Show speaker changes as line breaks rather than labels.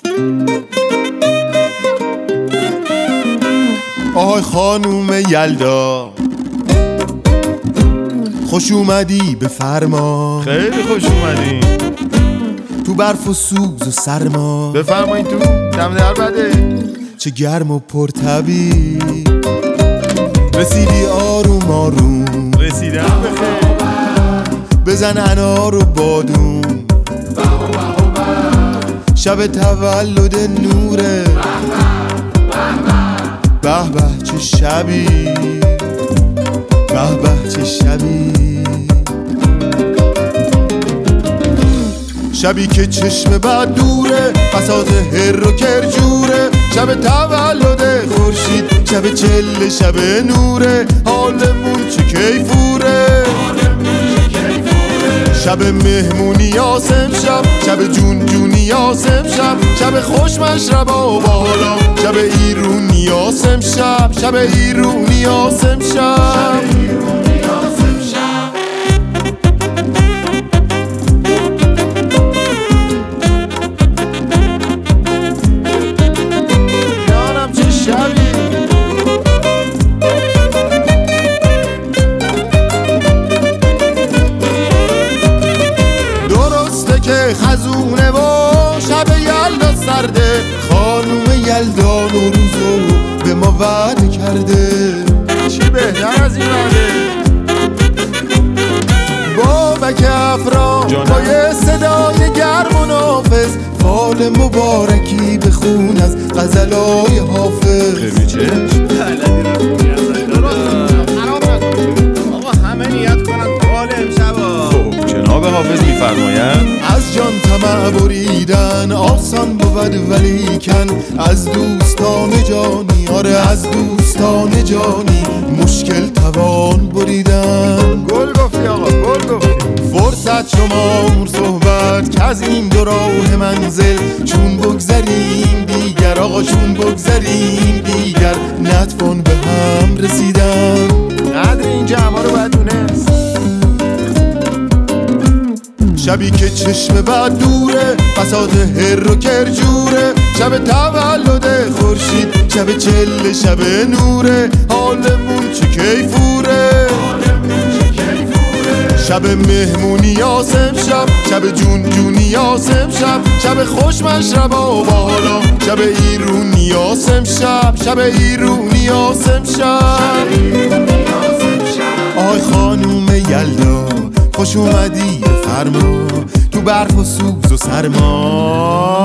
آهای خانوم یلدا، خوش اومدی بفرما.
خیلی خوش اومدی
تو برف و سوز و سرما.
بفرمایید تو، دم در بده.
چه گرم و پرطبیع، رسیدی آروم آروم.
رسیدم بخیر.
بزن انار و بادوم، شب تولد نوره. به به چه شبی، به به چه شبی. شبی که چشم بد دوره، بساط هر و کرجوره. شب تولد خورشید، شب چله، شب نوره. حالمون چه کیفوره، شب مهمونی یاسم شب، شب جون جونی یاسم شب. شب خوش مشربا و بالا، شب ایرونی یاسم شب. شب ایرونی یاسم شب.
جانم چه شبی.
که خزونه و شب یلدا سرده. خانوم یلدا نوروزو به ما وعده کرده.
چی بهتر از این وعده؟
بابک افرا با یه صدای گرم و نافذ، فال مبارکی بخون از غزلای حافظ.
خیلی چه؟ آقا همه نیت کنن فال امشبا. خب جناب حافظ میفرمایند
از جان طمع بریدن آسان بود ولیکن، از دوستان جانی، آره از دوستان جانی، مشکل توان بریدن.
گل گفتی آقا، گل گفتی.
فرصت شمار صحبت که از این دو راه منزل، چون بگذریم دیگر آقا، چون بگذریم دیگر، نتوان به هم رسیدن.
قدر این جمعه رو باید دونست.
شبی که چشم بد دوره، بساط هر و کرجوره. شب تولد خورشید، شب چله، شب نوره. حالمون چه کیفوره، شب مهمونی یاسم شب، شب جون جونی یاسم شب. شب خوش مشربا و بالا، شب ایرونی یاسم شب. شب ایرونی یاسم شب. آی خانوم یلدا، خوش اومدی بفرما. تو برف و سوز و سرما.